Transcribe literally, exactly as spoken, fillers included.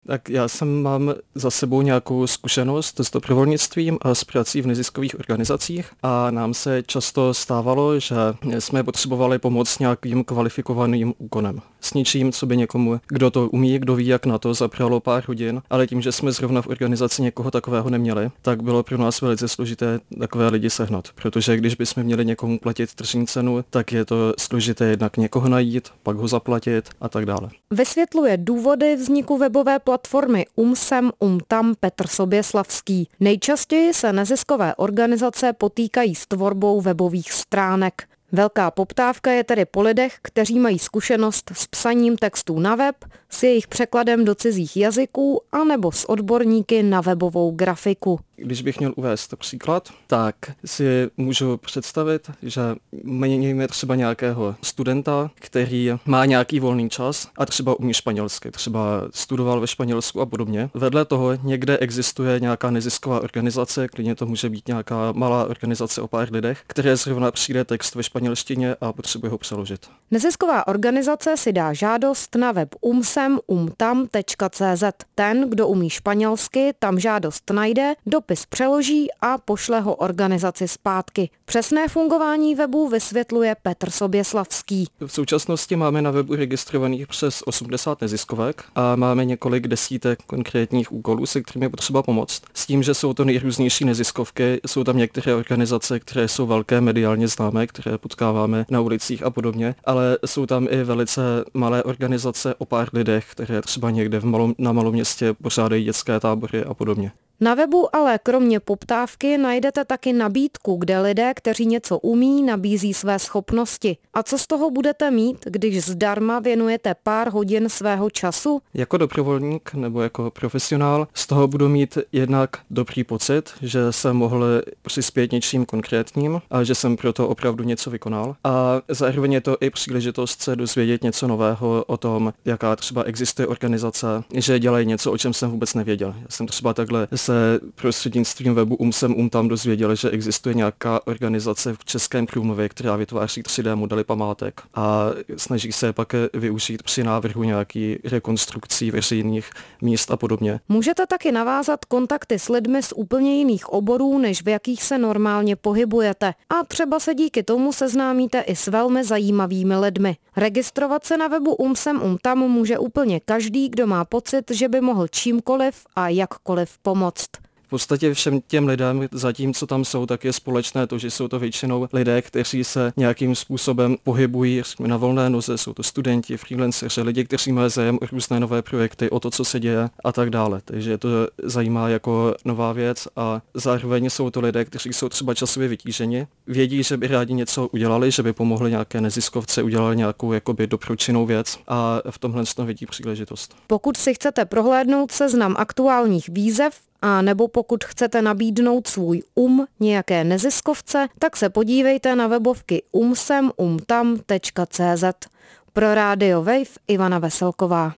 Tak já jsem mám za sebou nějakou zkušenost s dobrovolnictvím a s prací v neziskových organizacích a nám se často stávalo, že jsme potřebovali pomoc nějakým kvalifikovaným úkonem. S ničím, co by někomu, kdo to umí, kdo ví, jak na to, zabralo pár hodin, ale tím, že jsme zrovna v organizaci někoho takového neměli, tak bylo pro nás velice složité takové lidi sehnat, protože když bychom měli někomu platit tržní cenu, tak je to složité jednak někoho najít, pak ho zaplatit a tak dále. Vysvětluje důvody vzniku webové platformy Umsem Umtam Petr Soběslavský. Nejčastěji se neziskové organizace potýkají s tvorbou webových stránek. Velká poptávka je tedy po lidech, kteří mají zkušenost s psaním textů na web, s jejich překladem do cizích jazyků anebo s odborníky na webovou grafiku. Když bych měl uvést příklad, tak si můžu představit, že měníme třeba nějakého studenta, který má nějaký volný čas a třeba umí španělsky, třeba studoval ve Španělsku a podobně. Vedle toho někde existuje nějaká nezisková organizace, klidně to může být nějaká malá organizace o pár lidech, které zrovna přijde text ve španělštině a potřebuje ho přeložit. Nezisková organizace si dá žádost na web umsem umtam tečka cé zet. Ten, kdo umí španělsky, tam žádost najde, dopis přeloží a pošle ho organizaci zpátky. Přesné fungování webu vysvětluje Petr Soběslavský. V současnosti máme na webu registrovaných přes osmdesát neziskovek a máme několik desítek konkrétních úkolů, se kterými je potřeba pomoct. S tím, že jsou to nejrůznější neziskovky, jsou tam některé organizace, které jsou velké, mediálně známé, které potkáváme na ulicích a podobně, ale jsou tam i velice malé organizace o pár lidech, které třeba někde v malom, na malom městě pořádají dětské tábory a podobně. Na webu ale kromě poptávky najdete taky nabídku, kde lidé, kteří něco umí, nabízí své schopnosti. A co z toho budete mít, když zdarma věnujete pár hodin svého času? Jako dobrovolník nebo jako profesionál z toho budu mít jednak dobrý pocit, že jsem mohl přispět něčím konkrétním a že jsem proto opravdu něco vykonal. A zároveň je to i příležitost se dozvědět něco nového o tom, jaká třeba existuje organizace, že dělají něco, o čem jsem vůbec nevěděl. Já jsem třeba takhle se prostřednictvím webu Umsem Umtam dozvěděl, že existuje nějaká organizace v Českém Krumlově, která vytváří tři dé modely památek a snaží se pak využít při návrhu nějaký rekonstrukcí veřejných míst a podobně. Můžete taky navázat kontakty s lidmi z úplně jiných oborů, než v jakých se normálně pohybujete. A třeba se díky tomu seznámíte i s velmi zajímavými lidmi. Registrovat se na webu Umsem Umtam může úplně každý, kdo má pocit, že by mohl čímkoliv a jakkoliv pomoct. V podstatě všem těm lidem, zatímco tam jsou, tak je společné to, že jsou to většinou lidé, kteří se nějakým způsobem pohybují na volné noze, jsou to studenti, freelanceři, lidi, kteří mají zájem o různé nové projekty, o to, co se děje a tak dále. Takže to zajímá jako nová věc a zároveň jsou to lidé, kteří jsou třeba časově vytíženi, vědí, že by rádi něco udělali, že by pomohli nějaké neziskovce, udělali nějakou jakoby doporučenou věc a v tomhle tom vidí příležitost. Pokud si chcete prohlédnout seznam aktuálních výzev, a nebo pokud chcete nabídnout svůj um nějaké neziskovce, tak se podívejte na webovky umsem umtam tečka cé zet. Pro rádio Wave Ivana Veselková.